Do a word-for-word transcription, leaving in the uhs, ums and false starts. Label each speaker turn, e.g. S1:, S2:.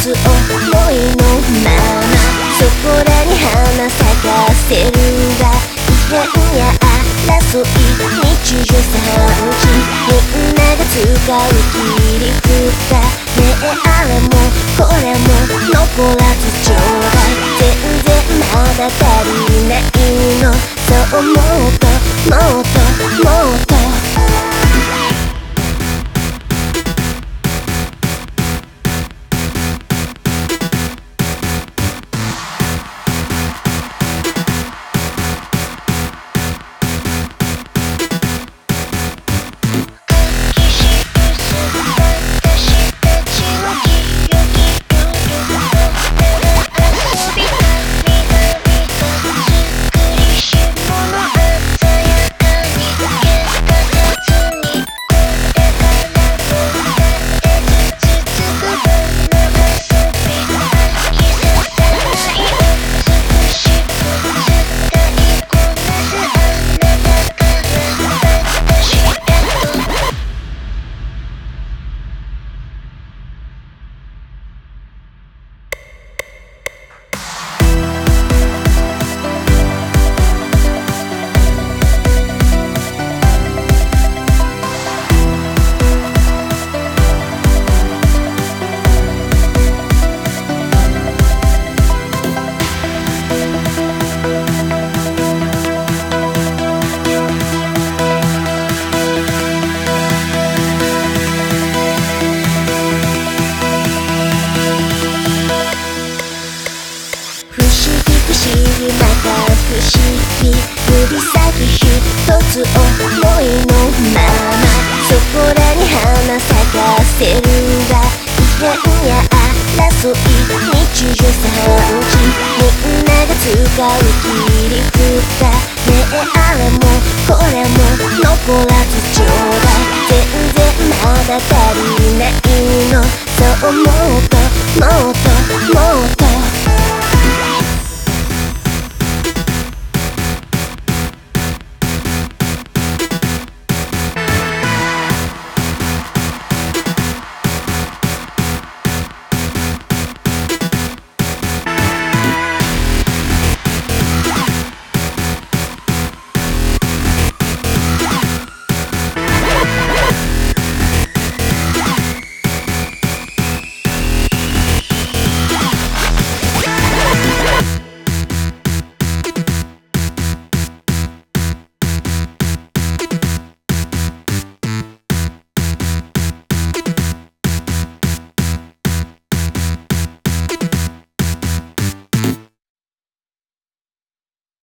S1: つ思いのままそこらに花咲かせるわ異変や争い日常茶飯事みんなが使う切り札ねえあれもこれも残らずちょうだい全然まだ足りないのそうもっともっともっとまた不思議指先一つ思いのままそこらに花咲かせるわ異変や争い日常茶飯事みんなが使う切り札ねえあれもこれも残らずちょうだい全然まだ足りないのそうもっともっともっと